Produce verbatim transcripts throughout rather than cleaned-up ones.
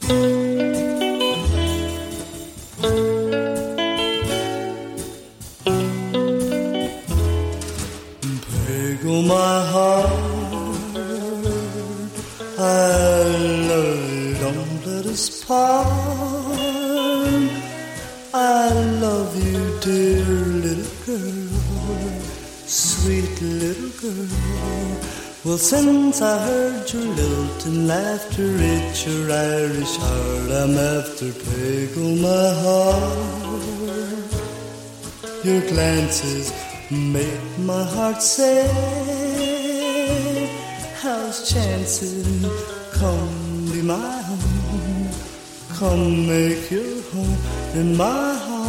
Peggle, my heart, I love you, don't let us part. I love you, dear little girl, sweet little girl. Well, since I heard your lilting laughter, it's your Irish heart I'm after. Peggle, my heart, your glances make my heart say, how's chances? Come be my home, come make your home in my heart.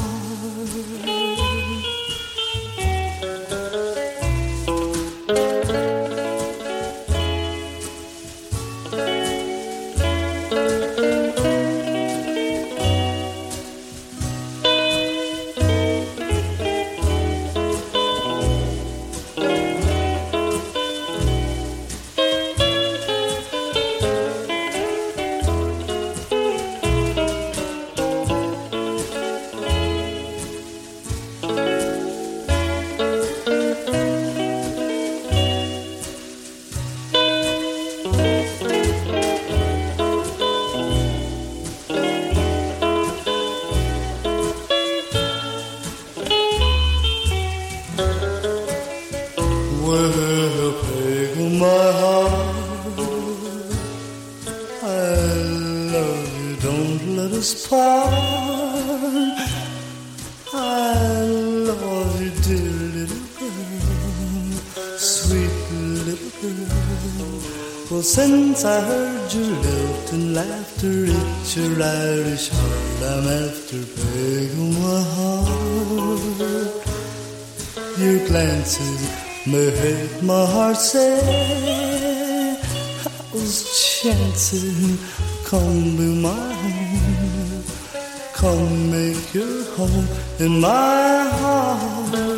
Well, Peggle, my heart, I love you, don't let us part. I love you, dear little girl, sweet little girl. Well, since I heard your lilting laughter, it's your Irish heart I'm after. Peggle, my heart, your glances make my heart say, how's chances? Come be my home, come make your home in my heart.